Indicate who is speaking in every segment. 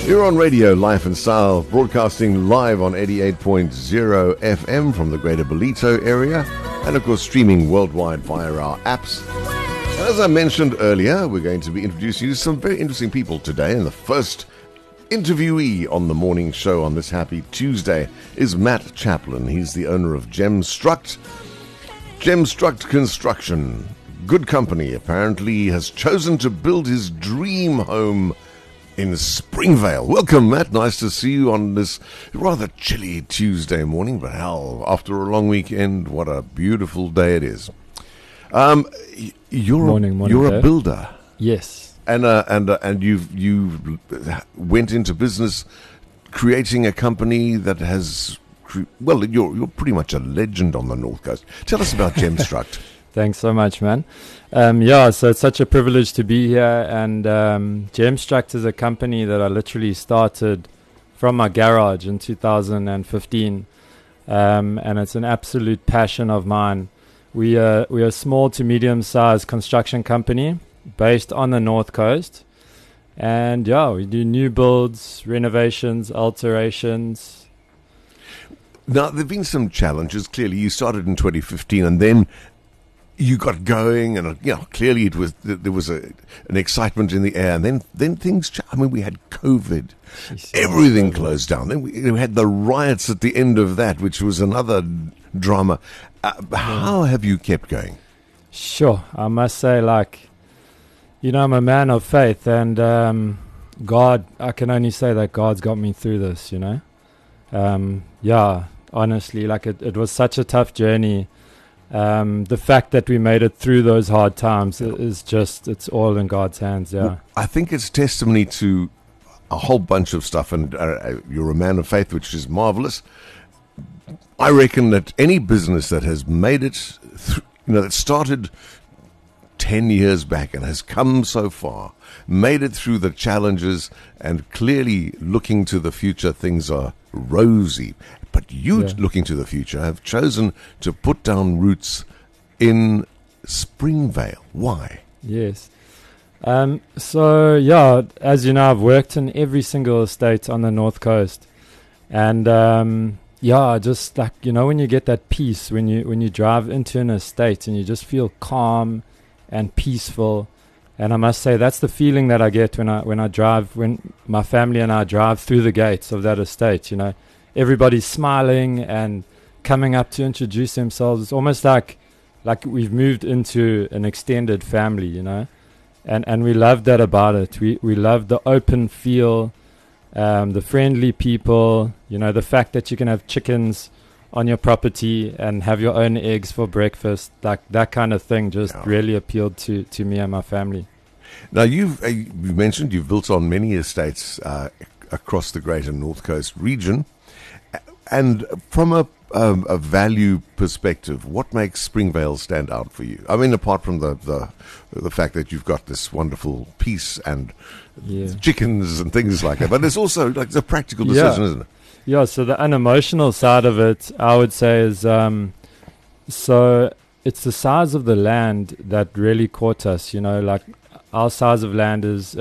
Speaker 1: You're on Radio Life and Style, broadcasting live on 88.0 FM from the Greater Ballito area, and of course streaming worldwide via our apps. And as I mentioned earlier, we're going to be introducing you to some very interesting people today, and the first interviewee on the morning show on this happy Tuesday is Matt Chaplin. He's the owner of Gemstruct. Gemstruct Construction, good company, apparently has chosen to build his dream home in Springvale. Welcome, Matt. Nice to see you on this rather chilly Tuesday morning, but hell, after a long weekend, what a beautiful day it is. You're a builder.
Speaker 2: Yes.
Speaker 1: And you went into business creating a company that has, well, you're pretty much a legend on the North Coast. Tell us about Gemstruct.
Speaker 2: Thanks so much, man. So it's such a privilege to be here. And Gemstruct is a company that I literally started from my garage in 2015. And it's an absolute passion of mine. We are a small to medium-sized construction company based on the North Coast. And we do new builds, renovations, alterations.
Speaker 1: Now, there have been some challenges. Clearly, you started in 2015 and then you got going, and clearly there was an excitement in the air, and then things. We had COVID, everything closed down. Then we had the riots at the end of that, which was another drama. How have you kept going?
Speaker 2: Sure, I must say, I'm a man of faith, and God. I can only say that God's got me through this. Honestly, it was such a tough journey. The fact that we made it through those hard times is just, it's all in God's hands,
Speaker 1: Well, I think it's testimony to a whole bunch of stuff, and you're a man of faith, which is marvelous. I reckon that any business that has made it, that started 10 years back and has come so far, made it through the challenges, and clearly looking to the future, things are rosy. But you, looking to the future, have chosen to put down roots in Springvale. Why?
Speaker 2: Yes. As you know, I've worked in every single estate on the North Coast. And, just when you get that peace, when you drive into an estate and you just feel calm and peaceful. And I must say, that's the feeling that I get when my family and I drive through the gates of that estate, Everybody's smiling and coming up to introduce themselves. It's almost like we've moved into an extended family, And we love that about it. We love the open feel, the friendly people, the fact that you can have chickens on your property and have your own eggs for breakfast. That kind of thing just really appealed to me and my family.
Speaker 1: Now, you mentioned you've built on many estates across the Greater North Coast region. And from a value perspective, what makes Springvale stand out for you? Apart from the fact that you've got this wonderful peace and chickens and things like that, but there's also the practical decision, isn't it?
Speaker 2: Yeah, so the unemotional side of it, I would say, is so it's the size of the land that really caught us. Our size of land is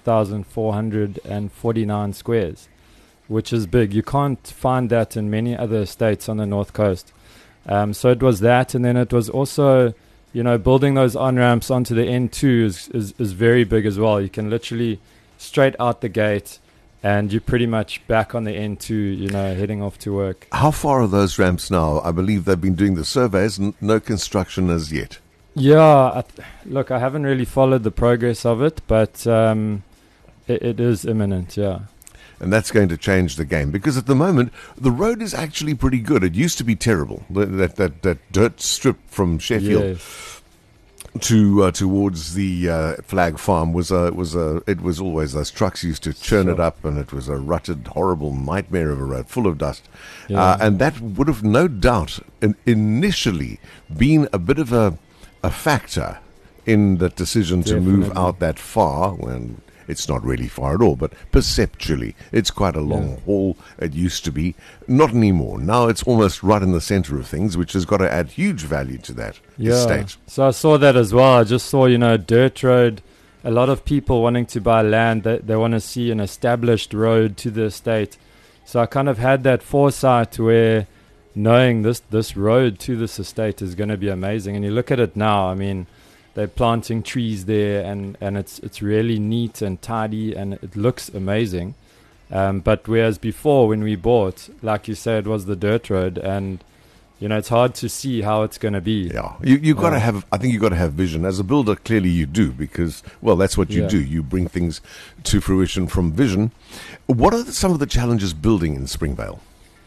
Speaker 2: 2,449 squares. Which is big. You can't find that in many other estates on the North Coast. So it was that, and then it was also, building those on-ramps onto the N2 is very big as well. You can literally straight out the gate, and you're pretty much back on the N2, heading off to work.
Speaker 1: How far are those ramps now? I believe they've been doing the surveys, no construction as yet.
Speaker 2: Yeah, look, I haven't really followed the progress of it, but it is imminent,
Speaker 1: And that's going to change the game, because at the moment the road is actually pretty good. It used to be terrible. That dirt strip from Sheffield towards the Flag Farm it was always those trucks used to churn it up, and it was a rutted, horrible nightmare of a road full of dust. And that would have no doubt initially been a bit of a factor in the decision to move out that far when. It's not really far at all, but perceptually, it's quite a long haul. It used to be. Not anymore. Now it's almost right in the center of things, which has got to add huge value to that estate.
Speaker 2: So I saw that as well. I just saw, dirt road a lot of people wanting to buy land, they want to see an established road to the estate. So I kind of had that foresight where knowing this road to this estate is going to be amazing. And you look at it now, I mean, they're planting trees there, and it's really neat and tidy, and it looks amazing. But whereas before, when we bought, like you said, it was the dirt road, and it's hard to see how it's going to be.
Speaker 1: Yeah, you got to have. I think you got to have vision as a builder. Clearly, you do, because that's what you do. You bring things to fruition from vision. What are some of the challenges building in Springvale?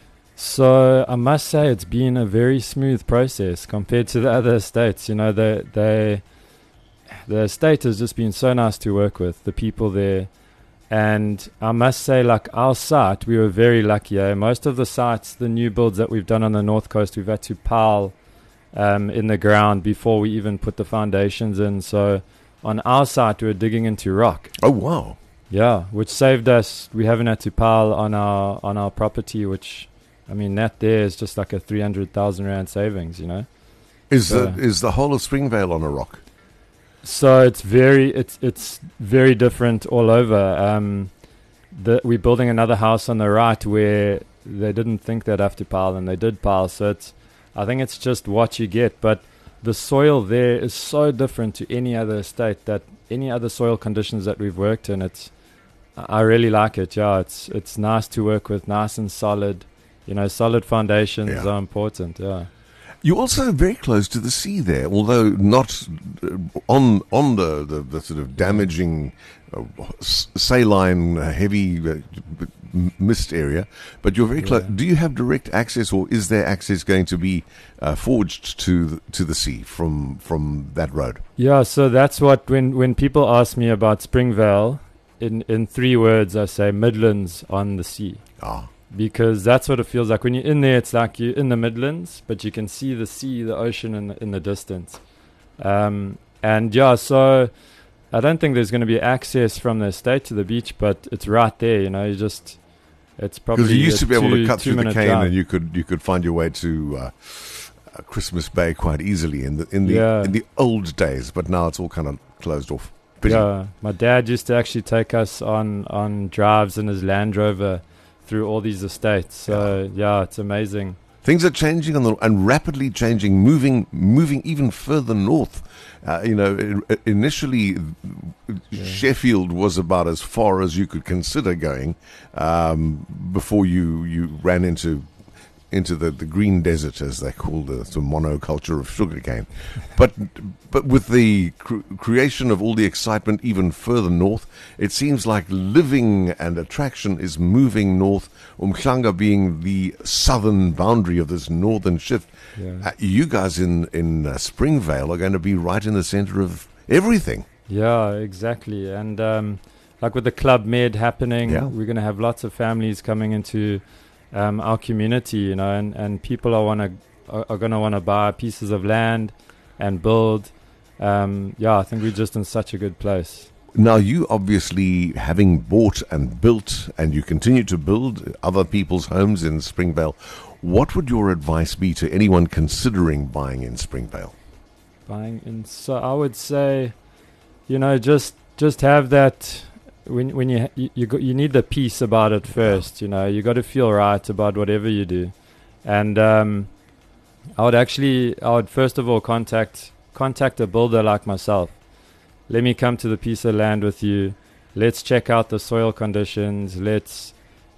Speaker 2: So I must say it's been a very smooth process compared to the other estates. The estate has just been so nice to work with, the people there. And I must say, like our site, we were very lucky. Most of the sites, the new builds that we've done on the North Coast, we've had to pile in the ground before we even put the foundations in. So on our site, we were digging into rock.
Speaker 1: Oh, wow.
Speaker 2: Yeah, which saved us. We haven't had to pile on our property, which, I mean, that there is just like a 300,000 Rand savings,
Speaker 1: Is the whole of Springvale on a rock?
Speaker 2: So it's very different all over. We're building another house on the right where they didn't think they'd have to pile, and they did pile. So I think it's just what you get. But the soil there is so different to any other estate, that any other soil conditions that we've worked in. I really like it. Yeah, it's nice to work with, nice and solid. Solid foundations are important. Yeah.
Speaker 1: You're also very close to the sea there, although not on the sort of damaging saline heavy mist area, but you're very close. Do you have direct access, or is there access going to be forged to the sea from that road? Yeah,
Speaker 2: so that's what when people ask me about Springvale, in 3 words I say Midlands on the sea. Because that's what it feels like. When you're in there, it's like you're in the Midlands, but you can see the sea, the ocean in the distance. So I don't think there's going to be access from the estate to the beach, but it's right there, it's probably
Speaker 1: because you used to be able to cut through the cane
Speaker 2: drive.
Speaker 1: And you could find your way to Christmas Bay quite easily in the old days, but now it's all kind of closed off.
Speaker 2: Yeah, my dad used to actually take us on drives in his Land Rover through all these estates. So it's amazing.
Speaker 1: Things are changing and rapidly changing, moving even further north. Initially, Sheffield was about as far as you could consider going before you ran into the green desert, as they call the monoculture of sugarcane. But with the creation of all the excitement even further north, it seems like living and attraction is moving north, Umhlanga being the southern boundary of this northern shift. You guys in Springvale are going to be right in the center of everything. Yeah,
Speaker 2: exactly. And like with the Club Med happening, we're going to have lots of families coming into our community, and people are going to want to buy pieces of land and build. I think we're just in such a good place.
Speaker 1: Now, you obviously, having bought and built, and you continue to build other people's homes in Springvale, what would your advice be to anyone considering buying in Springvale?
Speaker 2: So I would say, just have that. When you need the peace about it first, you got to feel right about whatever you do, and I would first of all contact a builder like myself. Let me come to the piece of land with you. Let's check out the soil conditions. Let's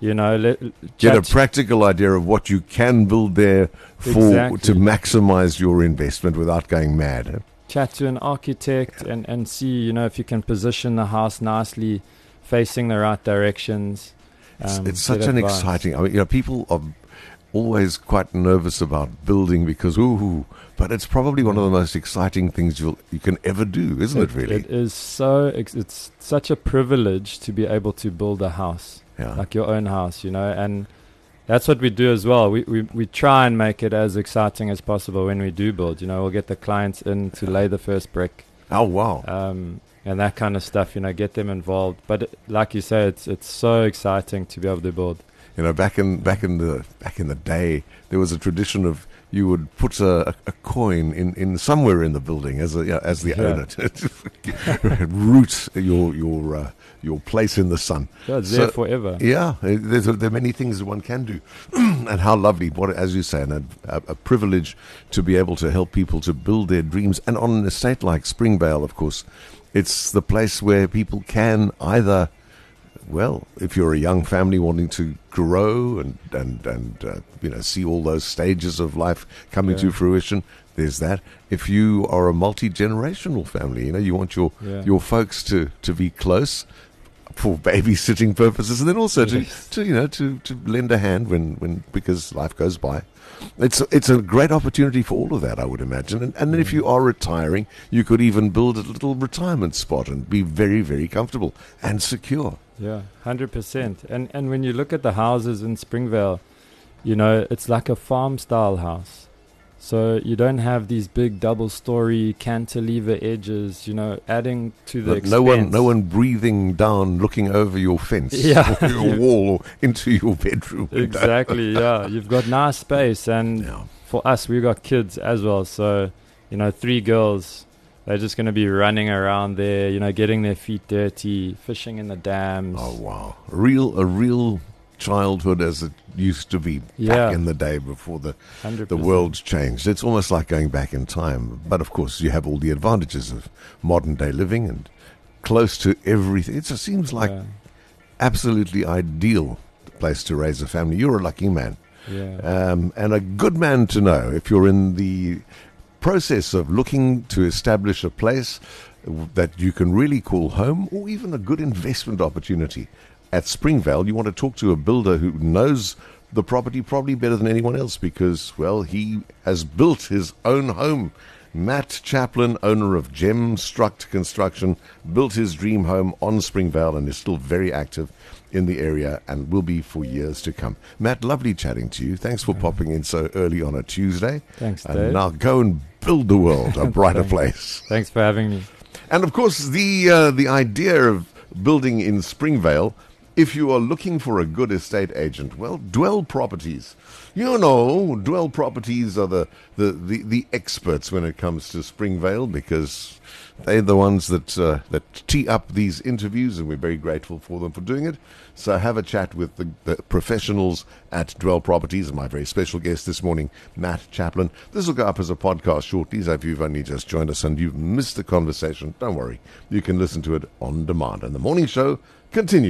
Speaker 1: get a practical idea of what you can build there to maximize your investment without going mad.
Speaker 2: Chat to an architect and see if you can position the house nicely, facing the right directions.
Speaker 1: It's such an exciting. I mean, people are always quite nervous about building because but it's probably one of the most exciting things you can ever do, isn't it? Really,
Speaker 2: it is. It's such a privilege to be able to build a house, like your own house, and that's what we do as well. We try and make it as exciting as possible when we do build. We'll get the clients in to lay the first brick.
Speaker 1: Oh wow!
Speaker 2: And that kind of stuff, get them involved. But like you say, it's so exciting to be able to build.
Speaker 1: Back in the day, there was a tradition of you would put a coin in somewhere in the building as the owner to root your place in the sun.
Speaker 2: Yeah, it's there forever.
Speaker 1: Yeah, there are many things that one can do, and how lovely! What, as you say, and a privilege to be able to help people to build their dreams. And on an estate like Springvale, of course, it's the place where people can either, well, if you're a young family wanting to grow and see all those stages of life coming to fruition, there's that. If you are a multi-generational family, you want your folks to be close for babysitting purposes, and then also to lend a hand when because life goes by. It's a great opportunity for all of that, I would imagine. And then if you are retiring, you could even build a little retirement spot and be very, very comfortable and secure.
Speaker 2: Yeah, 100%. And when you look at the houses in Springvale, it's like a farm-style house. So you don't have these big double-story cantilever edges, adding to the expense.
Speaker 1: No one breathing down, looking over your fence, or your wall, or into your bedroom.
Speaker 2: Exactly, yeah. You've got nice space, and for us, we've got kids as well. So, 3 girls, they're just going to be running around there, getting their feet dirty, fishing in the dams.
Speaker 1: Oh, wow. A real childhood as it used to be back in the day before the world changed. It's almost like going back in time. But, of course, you have all the advantages of modern-day living and close to everything. It just seems like absolutely ideal place to raise a family. You're a lucky man.
Speaker 2: Yeah.
Speaker 1: And a good man to know if you're in the process of looking to establish a place that you can really call home, or even a good investment opportunity. At Springvale, you want to talk to a builder who knows the property probably better than anyone else because, well, he has built his own home. Matt Chaplin, owner of Gem Struct Construction, built his dream home on Springvale and is still very active in the area and will be for years to come. Matt, lovely chatting to you. Thanks for popping in so early on a Tuesday.
Speaker 2: Thanks, Dave.
Speaker 1: And now go and build the world a brighter place.
Speaker 2: Thanks for having me.
Speaker 1: And, of course, the idea of building in Springvale, if you are looking for a good estate agent, well, Dwell Properties. Dwell Properties are the experts when it comes to Springvale because they're the ones that tee up these interviews, and we're very grateful for them for doing it. So have a chat with the professionals at Dwell Properties, and my very special guest this morning, Matt Chaplin. This will go up as a podcast shortly, so if you've only just joined us and you've missed the conversation, don't worry. You can listen to it on demand. And the morning show continues.